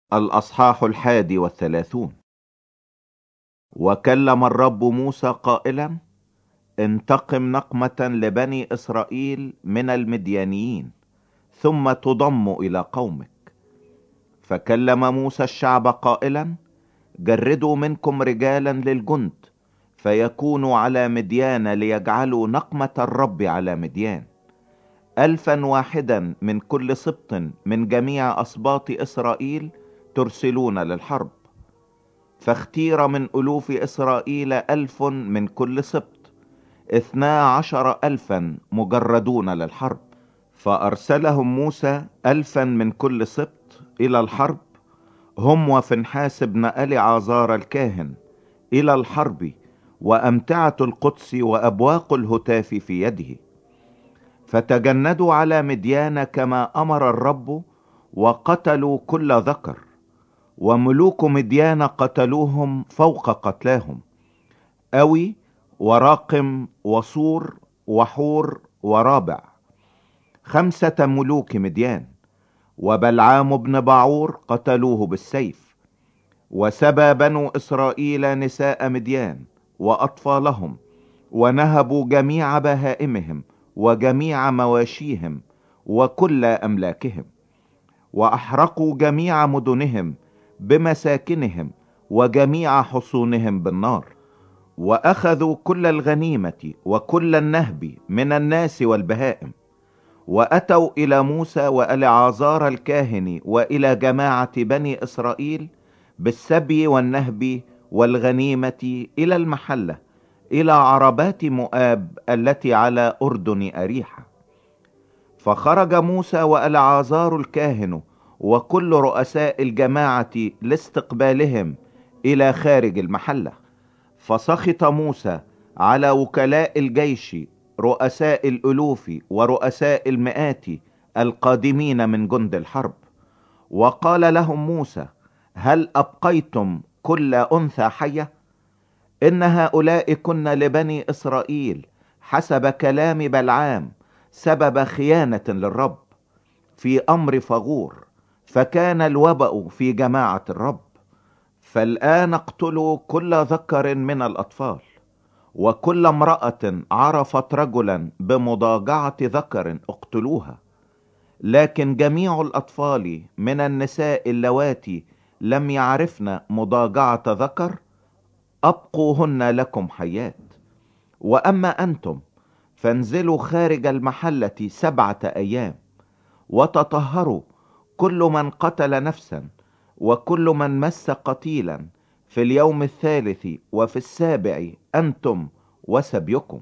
الأصحاح 31. وكلم الرب موسى قائلا: انتقم نقمة لبني إسرائيل من المديانيين، ثم تضم إلى قومك. فكلم موسى الشعب قائلا: جردوا منكم رجالا للجند، فيكونوا على مديان، ليجعلوا نقمة الرب على مديان 1000 من كل سبط من جميع أسباط إسرائيل ترسلون للحرب. فاختير من ألوف إسرائيل 1000 من كل سبط، 12,000 مجردون للحرب. فأرسلهم موسى 1000 من كل سبط إلى الحرب، هم وفنحاس بن أليعازار الكاهن إلى الحرب، وأمتعة القدس وأبواق الهتاف في يده. فتجندوا على مديان كما أمر الرب، وقتلوا كل ذكر، وملوك مديان قتلوهم فوق قتلاهم: أوي وراقم وصور وحور ورابع، 5 ملوك مديان. وبلعام بن باعور قتلوه بالسيف. وسبى بنو إسرائيل نساء مديان وأطفالهم، ونهبوا جميع بهائمهم وجميع مواشيهم وكل أملاكهم، وأحرقوا جميع مدنهم بمساكنهم وجميع حصونهم بالنار. وأخذوا كل الغنيمة وكل النهب من الناس والبهائم، وأتوا إلى موسى وألعازار الكاهن وإلى جماعة بني إسرائيل بالسبي والنهب والغنيمة إلى المحلة، إلى عربات مؤاب التي على أردن أريحة. فخرج موسى وألعازار الكاهن وكل رؤساء الجماعة لاستقبالهم إلى خارج المحلة. فسخط موسى على وكلاء الجيش، رؤساء الألوف ورؤساء المئات القادمين من جند الحرب، وقال لهم موسى: هل أبقيتم كل أنثى حية؟ إن هؤلاء كن لبني إسرائيل حسب كلام بلعام سبب خيانة للرب في أمر فغور، فكان الوبأ في جماعة الرب. فالآن اقتلوا كل ذكر من الأطفال، وكل امرأة عرفت رجلا بمضاجعة ذكر اقتلوها. لكن جميع الأطفال من النساء اللواتي لم يعرفن مضاجعة ذكر أبقوهن لكم حيات. وأما أنتم فانزلوا خارج المحلة 7 أيام، وتطهروا كل من قتل نفسا وكل من مس قتيلا في اليوم 3 وفي 7 أنتم وسبيكم.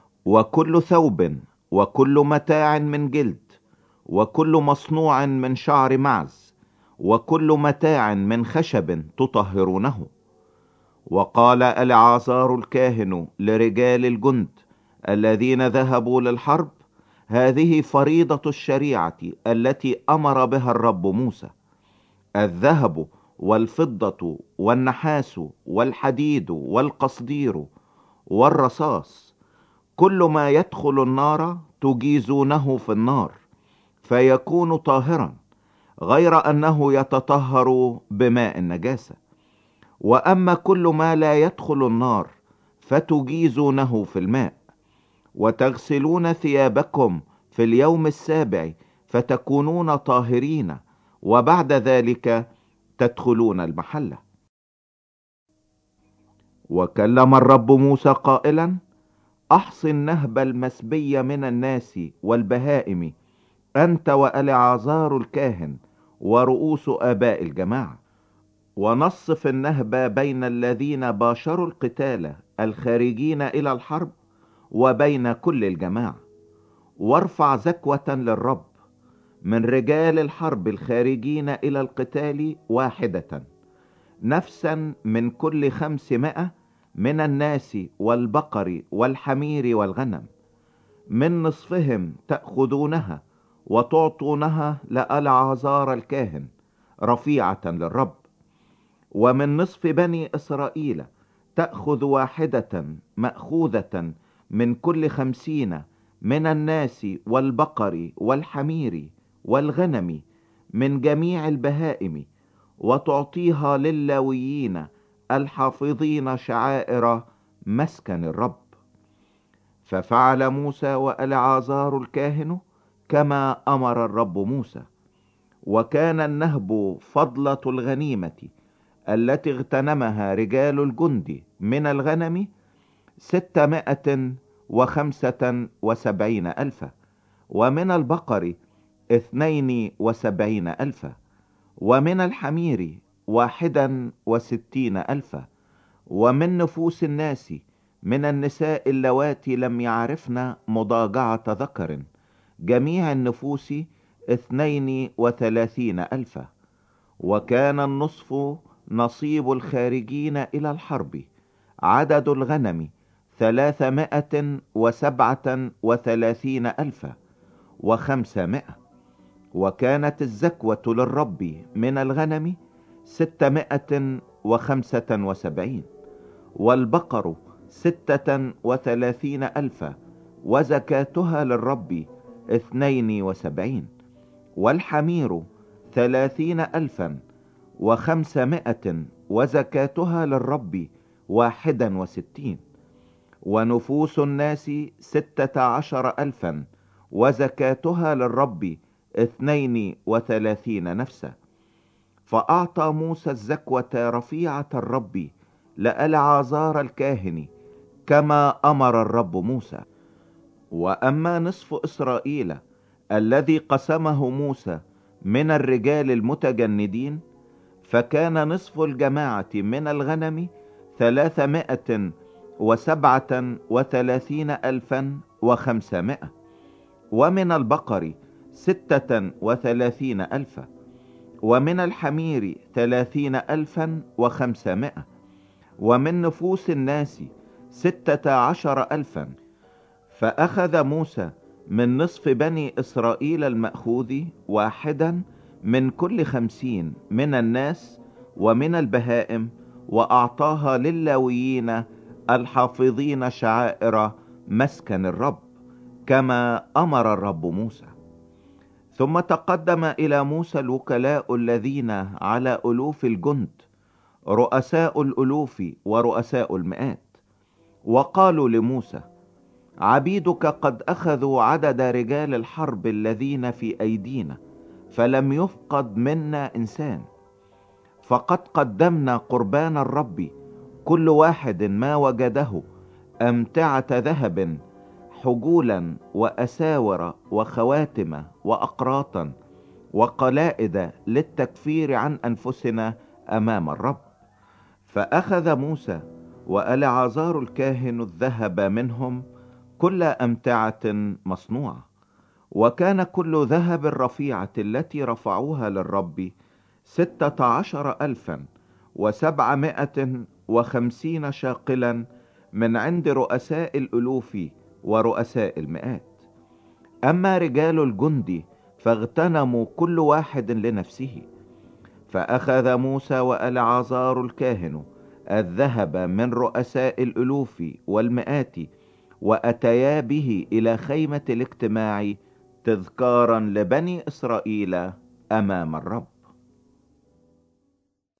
وكل ثوب وكل متاع من جلد وكل مصنوع من شعر معز وكل متاع من خشب تطهرونه. وقال ألعازار الكاهن لرجال الجند الذين ذهبوا للحرب: هذه فريضة الشريعة التي أمر بها الرب موسى: الذهب والفضة والنحاس والحديد والقصدير والرصاص، كل ما يدخل النار تجيزونه في النار فيكون طاهرا، غير أنه يتطهر بماء النجاسة. وأما كل ما لا يدخل النار فتجيزونه في الماء. وتغسلون ثيابكم في اليوم 7 فتكونون طاهرين، وبعد ذلك تدخلون المحلة. وكلم الرب موسى قائلا: أحص النهب المسبي من الناس والبهائم، أنت وألعازار الكاهن ورؤوس آباء الجماعة. ونصف النهب بين الذين باشروا القتال الخارجين إلى الحرب وبين كل الجماعة. وارفع زكوة للرب من رجال الحرب الخارجين إلى القتال 1، نفسا من كل 500 من الناس والبقر والحمير والغنم. من نصفهم تأخذونها وتعطونها لألعازار الكاهن رفيعة للرب. ومن نصف بني إسرائيل تأخذ 1 مأخوذة من كل 50 من الناس والبقر والحمير والغنم من جميع البهائم، وتعطيها للاويين الحافظين شعائر مسكن الرب. ففعل موسى وألعازار الكاهن كما أمر الرب موسى. وكان النهب فضلة الغنيمة التي اغتنمها رجال الجند من الغنم 675 ألفا، ومن البقر 72 ألفا، ومن الحمير 61 ألفا، ومن نفوس الناس من النساء اللواتي لم يعرفن مضاجعة ذكر جميع النفوس 32 ألفا. وكان النصف نصيب الخارجين إلى الحرب. عدد الغنم 337 ألفا و500. وكانت الزكوة للرب من الغنم 675، والبقر 36 ألفا وزكاتها للرب 72، والحمير 30 ألفا و500 وزكاتها للرب 61، ونفوس الناس 16 ألفا وزكاتها للرب 32 نفسا. فأعطى موسى الزكوة رفيعة الرب لألعازار الكاهن كما أمر الرب موسى. وأما نصف إسرائيل الذي قسمه موسى من الرجال المتجندين، فكان نصف الجماعة من الغنم 337,500، ومن البقر 36 ألفا، ومن الحمير 30,500، ومن نفوس الناس 16 ألفا. فأخذ موسى من نصف بني إسرائيل المأخوذ واحدا من كل 50 من الناس ومن البهائم، وأعطاها للاويين الحافظين شعائر مسكن الرب كما أمر الرب موسى. ثم تقدم إلى موسى الوكلاء الذين على ألوف الجند، رؤساء الألوف ورؤساء المئات، وقالوا لموسى: عبيدك قد أخذوا عدد رجال الحرب الذين في أيدينا، فلم يفقد منا إنسان، فقد قدمنا قربان الرب كل واحد ما وجده، أمتعة ذهب، حجولا وأساور وخواتم وأقراطا وقلائد للتكفير عن أنفسنا أمام الرب. فأخذ موسى وألعازار الكاهن الذهب منهم كل أمتعة مصنوعة. وكان كل ذهب الرفيعة التي رفعوها للرب 16,750 شاقلا من عند رؤساء الألوف ورؤساء المئات. أما رجال الجند فاغتنموا كل واحد لنفسه. فأخذ موسى وألعازار الكاهن الذهب من رؤساء الألوف والمئات، وأتيا به إلى خيمة الاجتماع تذكارا لبني إسرائيل أمام الرب.